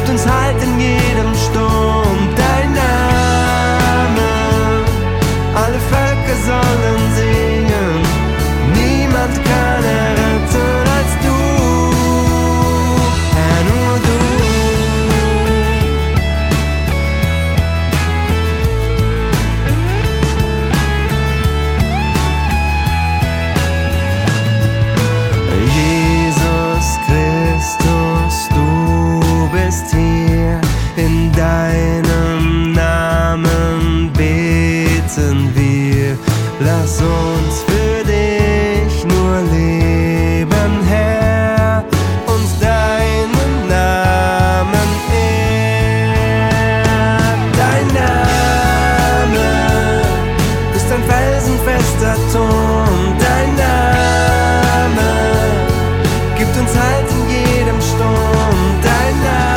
gibt uns Halt in jedem Sturm. Dein Name, alle Völker sollen singen, niemand kann erretten als du, Herr, nur du. Jesus Christus, du bist hier, in deinem Namen beten wir, lass uns